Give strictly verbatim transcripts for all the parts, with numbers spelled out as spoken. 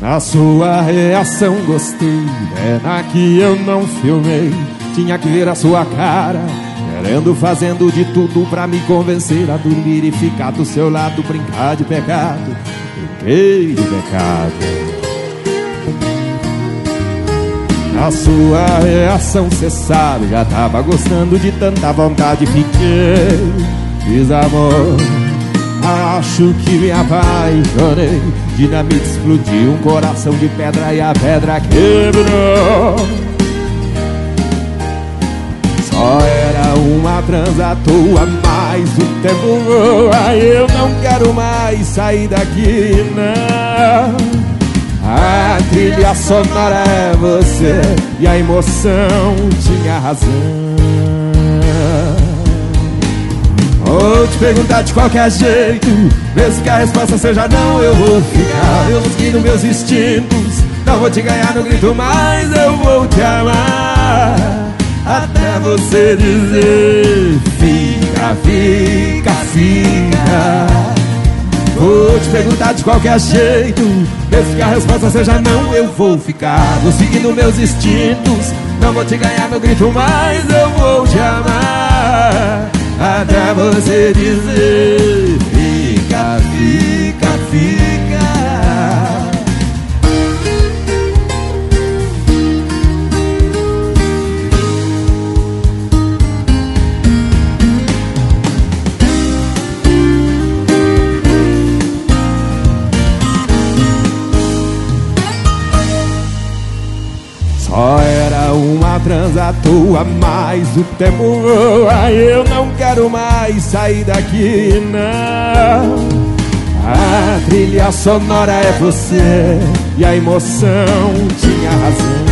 Na sua reação gostei, pena que eu não filmei. Tinha que ver a sua cara, querendo, fazendo de tudo pra me convencer a dormir e ficar do seu lado, brincar de pecado. Brinquei de pecado. Na sua reação cê sabe, já tava gostando de tanta vontade. Fiquei, fiz amor, acho que me apaixonei. Dinamite explodiu, um coração de pedra e a pedra quebrou. Só era uma transa à toa, mas o tempo voa. Eu não quero mais sair daqui, não. A trilha sonora é você e a emoção tinha razão. Vou te perguntar de qualquer jeito, mesmo que a resposta seja não, eu vou ficar. Eu segui nos meus instintos, não vou te ganhar no grito, mas eu vou te amar. Até você dizer fica, fica, fica. Vou te perguntar de qualquer jeito, mesmo que a resposta seja não, eu vou ficar. Vou seguindo meus instintos, não vou te ganhar no grito, mas eu vou te amar. Até você dizer fica, fica, fica. Só era uma transa à toa, mas o tempo voa. Eu não quero mais sair daqui, não. A trilha sonora é você e a emoção tinha razão.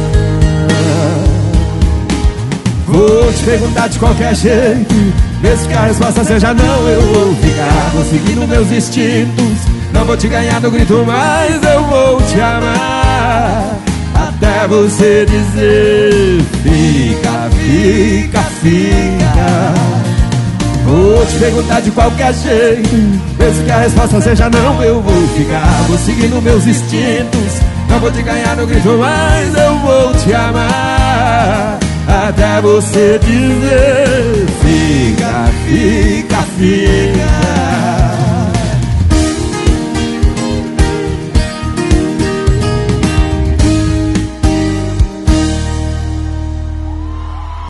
Vou te perguntar de qualquer jeito, mesmo que a resposta seja não, eu vou ficar. Vou seguindo meus instintos, não vou te ganhar no grito, mas eu vou te amar. Até você dizer fica, fica, fica. Vou te perguntar de qualquer jeito, mesmo que a resposta seja não, eu vou ficar. Vou seguindo meus instintos, não vou te ganhar no grito, mas eu vou te amar. Até você dizer fica, fica, fica.